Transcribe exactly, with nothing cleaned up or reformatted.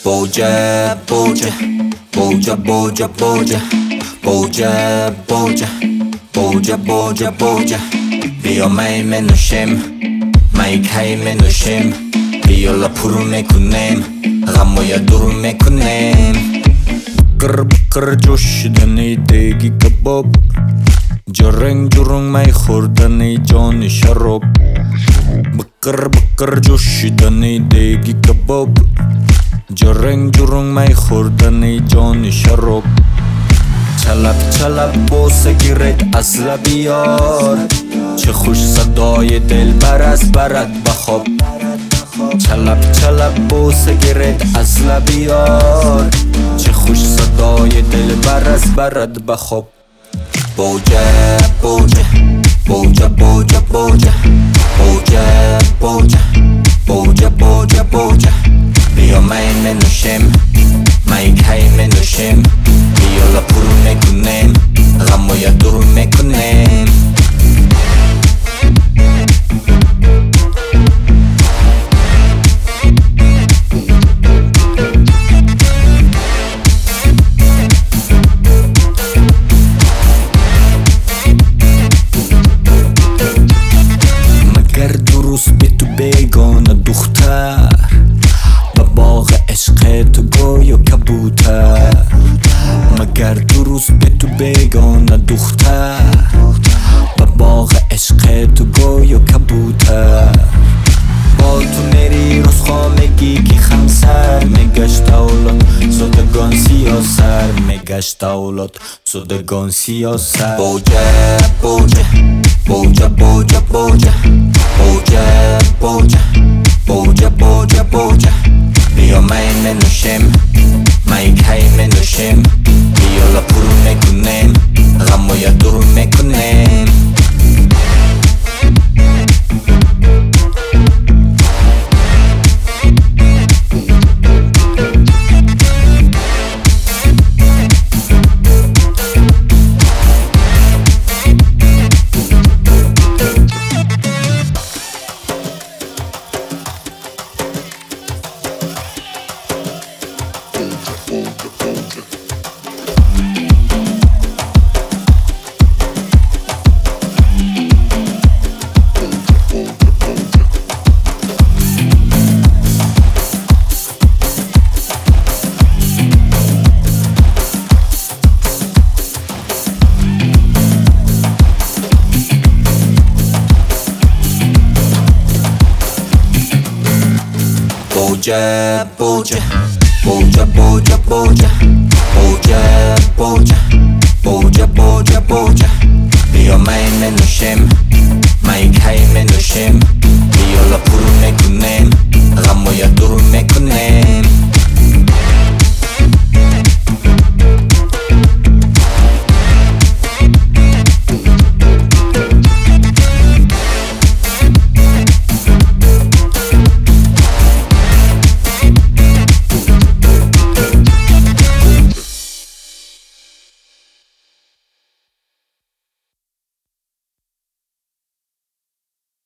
بوجه بوجه بوجه بوجه بوجه بوجه بوجه بوجه بوجه بوجه بیا می منوشیم می کی منوشیم بیا لپرو میکنیم غمویا دور میکنیم بکر بکر جوشیدنی دیگی کباب جرنگ جرنگ می خوردنی جان شراب بکر بکر جوشیدنی دیگی کباب جرنگ جرنگ می خوردنی جان شراب چلب چلب بوسه گیرد از لب یار چه خوش صدای دل بر از برد بخواب چلب چلب بوسه گیرد از لب یار چه خوش صدای دل بر از برد بخواب بوجه بوجه بوجه بوجه بوجه بوجه بوجه بوجه بوجه بوجه بیا می منوشیم می کی منوشیم بیا لپرو میکنیم غمویا دور میکنیم مگر درست به تو بیگانه دختر به باغ عشق تو گوی و کبوتر مگر درست به تو بیگانه دختر به باغ عشق تو گوی و کبوتر با تو میری روز خواه میگی که خمسر میگشت اولاد زدگان سیاسر میگشت اولاد زدگان سیاسر بوجه بوجه بوجه بوجه بوجه بوجه بوجه بوجه بوجه بوجه بیا می منوشیم می کی منوشیم بیا لپرو میکنیم غمویا دور میکنیم بوجه بوجه بوجه بوجه بوجه بوجه بوجه بوجه بوجه بوجه بیا می منوشیم